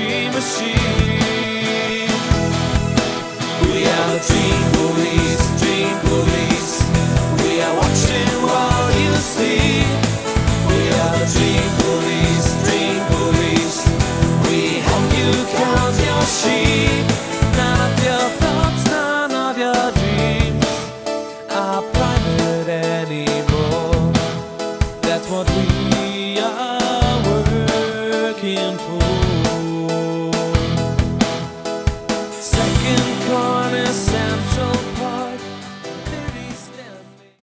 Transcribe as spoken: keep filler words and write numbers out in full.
dream machine. We are the dream police, dream police. We are watching while you sleep. We are the dream police, dream police. We help you count your sheep.